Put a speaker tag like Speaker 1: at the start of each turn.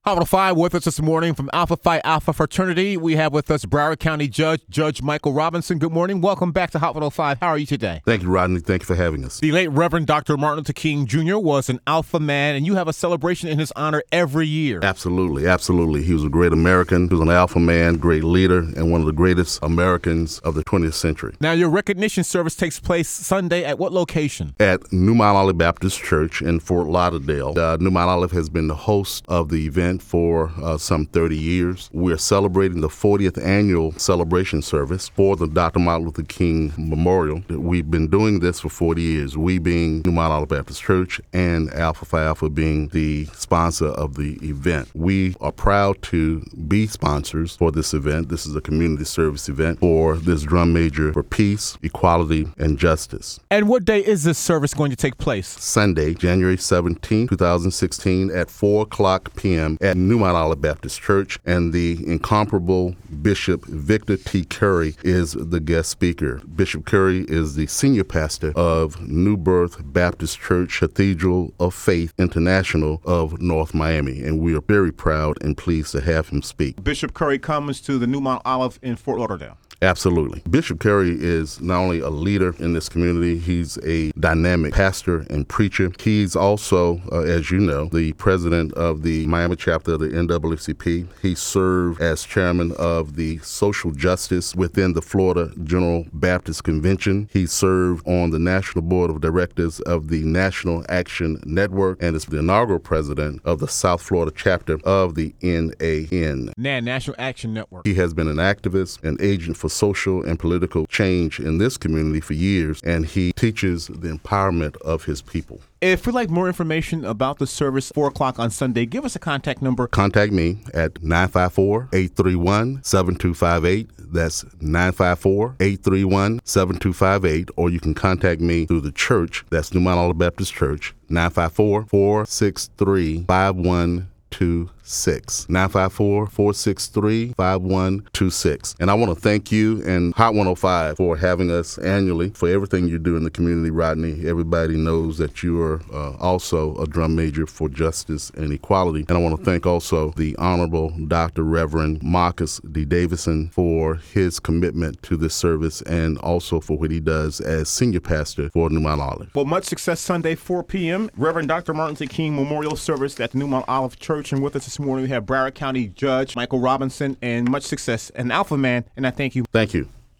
Speaker 1: Hot 5 with us this morning from Alpha Phi Alpha Fraternity. We have with us Broward County Judge, Judge Michael Robinson. Good morning. Welcome back to Hot 5. How are you today?
Speaker 2: Thank you, Rodney. Thank you for having us.
Speaker 1: The late Reverend Dr. Martin Luther King Jr. was an Alpha man, and you have a celebration in his honor every year.
Speaker 2: Absolutely, absolutely. He was a great American. He was an Alpha man, great leader, and one of the greatest Americans of the 20th century.
Speaker 1: Now, your recognition service takes place Sunday at what location?
Speaker 2: At New Mount Olive Baptist Church in Fort Lauderdale. New Mount Olive has been the host of the event for some 30 years. We're celebrating the 40th annual celebration service for the Dr. Martin Luther King Memorial. We've been doing this for 40 years, we being New Mount Olive Baptist Church and Alpha Phi Alpha being the sponsor of the event. We are proud to be sponsors for this event. This is a community service event for this drum major for peace, equality, and justice.
Speaker 1: And what day is this service going to take place?
Speaker 2: Sunday, January 17, 2016 at 4 o'clock p.m. at New Mount Olive Baptist Church, and the incomparable Bishop Victor T. Curry is the guest speaker. Bishop Curry is the senior pastor of New Birth Baptist Church Cathedral of Faith International of North Miami, and we are very proud and pleased to have him speak.
Speaker 1: Bishop Curry comes to the New Mount Olive in Fort Lauderdale.
Speaker 2: Absolutely. Bishop Curry is not only a leader in this community, he's a dynamic pastor and preacher. He's also, as you know, the president of the Miami chapter of the NAACP. He served as chairman of the social justice within the Florida General Baptist Convention. He served on the national board of directors of the National Action Network and is the inaugural president of the South Florida chapter of the NAN.
Speaker 1: National Action Network.
Speaker 2: He has been an activist, an agent for social and political change in this community for years, and he teaches the empowerment of his people.
Speaker 1: If you'd like more information about the service, 4 o'clock on Sunday, give us a contact number.
Speaker 2: Contact me at 954-831-7258. That's 954-831-7258. Or you can contact me through the church. That's New Mount Olive Baptist Church, 954-463-5126. 954-463-5126. And I want to thank you and Hot 105 for having us annually for everything you do in the community, Rodney. Everybody knows that you are also a drum major for justice and equality. And I want to thank also the Honorable Dr. Reverend Marcus D. Davison for his commitment to this service and also for what he does as senior pastor for New Mount Olive.
Speaker 1: Well, much success Sunday, 4 p.m. Reverend Dr. Martin Luther King Memorial Service at the New Mount Olive Church. And with us this morning, we have Broward County Judge Michael Robinson, and much success, an Alpha man, and I thank you.
Speaker 2: Thank you.